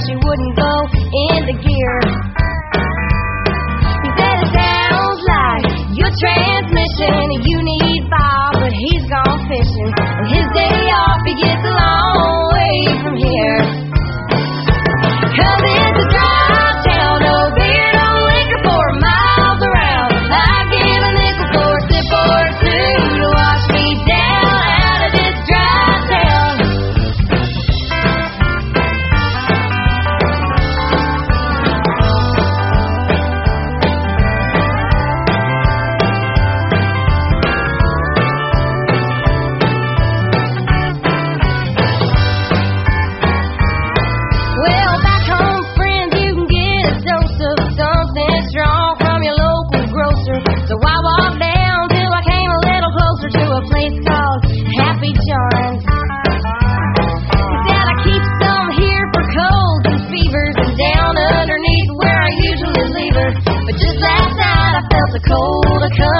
she wouldn't go into gear. He said it sounds like your transmission. You need Bob, but he's gone fishing. And his day off, he gets a long way from here. 'Cause it's a dry town, no beer, no liquor for miles around. I'd give a nickel for a sip or two to wash me down out of this dry town. Well, back home, friends, you can get a dose of something strong from your local grocer. So I walked down till I came a little closer to a place called Happy John's. He said I keep some here for colds and fevers, and down underneath where I usually leave her. But just last night I felt a cold a